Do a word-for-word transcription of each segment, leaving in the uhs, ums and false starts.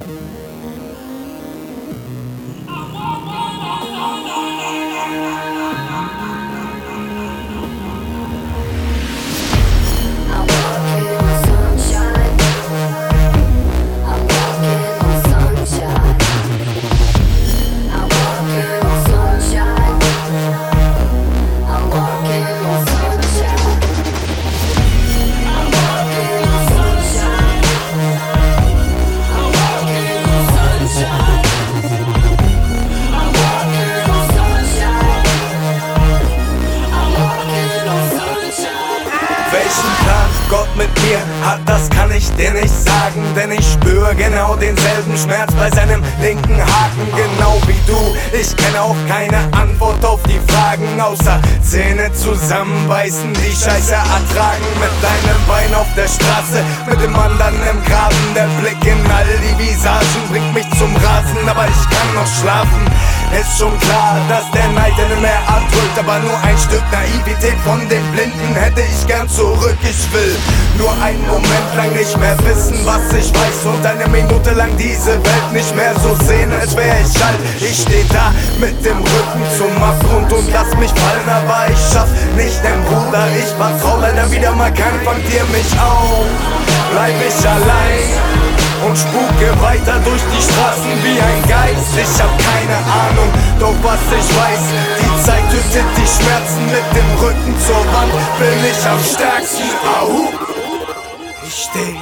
Welchen Plan Gott mit mir hat, das kann ich dir nicht sagen, denn ich spür genau denselben Schmerz bei seinem linken Haken, genau wie du. Ich kenne auch keine Antwort auf die Fragen, außer Zähne zusammenbeißen, die Scheiße ertragen. Mit deinem Bein auf der Straße, mit dem anderen im Graben. Der Blick in all die Visagen bringt mich zum Rasen, aber ich kann noch schlafen. Ist schon klar, dass der Neid in mir erdrückt, aber nur ein Stück Naivität von den Blinden hätte ich gern zurück. Ich will nur einen Moment lang nicht mehr wissen, was ich weiß, und eine Minute lang diese Welt nicht mehr so sehen, als wär ich alt. Ich steh da mit dem Rücken zum Abgrund und lass mich fallen, aber ich schaff nicht, denn Bruder, ich vertrau leider wieder mal kein, fang dir mich auf. Bleib ich allein und spuke weiter durch die Straßen wie ein Geist. Ich hab keine Ahnung, doch was ich weiß, die Zeit tötet die Schmerzen. Mit dem Rücken zur Wand bin ich am stärksten. Au! Ich steh,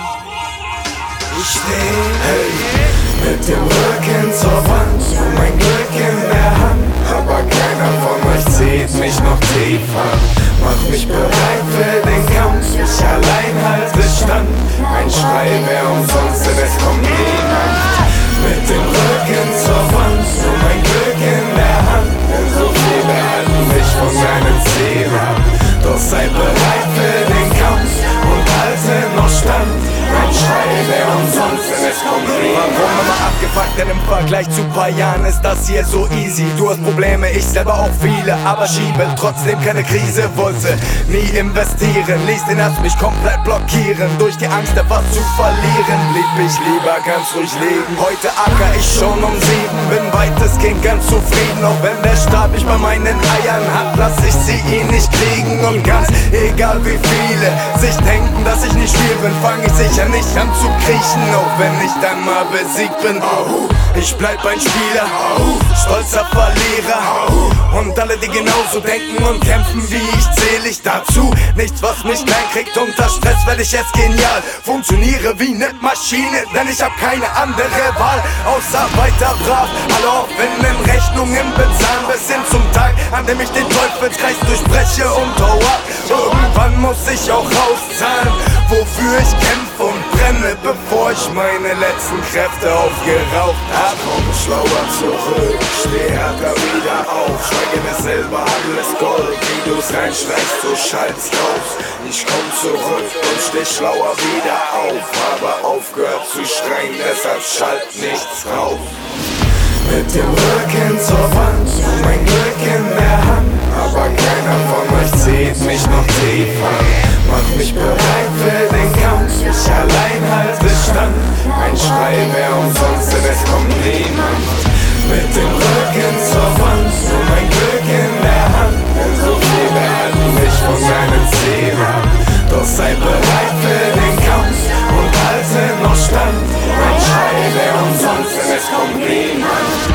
ich steh, hey, mit dem Rücken zur Wand und mein Glück in der Hand. Aber keiner von euch zieht mich noch tiefer. Mach mich bereit für den Kampf, ich allein halte stand. Ein Schrei wär umsonst, denn es kommt niemand. Mit dem Rücken zur Wand und mein Glück in der Hand. Denn so viele halten mich von seinem Ziel ab. Doch sei bereit für den Kampf und halte noch stand. Ein Schrei wär umsonst, denn es kommt niemand. Warum immer abgefuckt, denn im Vergleich zu paar Jahren ist das hier so easy. Du hast Probleme, ich selber auch viele, aber schiebe trotzdem keine Krise. Wollte nie investieren, ließ den Herz mich komplett blockieren. Durch die Angst, etwas zu verlieren, blieb ich lieber ganz ruhig liegen. Heute acker ich schon um sieben, bin weitestgehend ganz zufrieden. Auch wenn der Stab mich bei meinen Eiern hat, lass ich sie ihn nicht kriegen. Und ganz egal wie viele sich denken, dass ich nicht viel bin, fang ich sicher nicht an zu kriechen, auch wenn ich dann mal besiegt bin. Ich bleib ein Spieler, stolzer Verlierer, und alle, die genauso denken und kämpfen wie ich, zähl ich dazu. Nichts, was mich klein kriegt, unter Stress werd ich jetzt genial. Funktioniere wie ne Maschine, denn ich hab keine andere Wahl, außer weiter brav alle offenen Rechnungen bezahlen, bis hin zum Tag, an dem ich den Teufelskreis durchbreche und hau ab. Irgendwann muss ich auch rauszahlen, wofür ich kämpfe und brenne, bevor ich meine letzten Kräfte aufgeraucht hab. Komm schlauer zurück, steh härter wieder auf. Schweige mir selber alles Gold, wie du's reinschreist, so schallt's raus. Ich komm zurück und steh schlauer wieder auf. Aber aufgehört zu schreien, deshalb schallt nichts raus. Mit dem Rücken zur Wand und mein Glück in der Hand. Aber keiner von euch zieht mich noch tiefer. Mach mich bereit für den Kampf, ich allein halte stand. Ein Schrei wär umsonst, denn es kommt niemand. Mit dem Rücken zur Wand und mein Glück in der Hand. Denn so viele halten mich von seinem Ziel ab. Doch sei bereit für den Kampf und halte noch stand. Ein Schrei wär umsonst, denn es kommt niemand.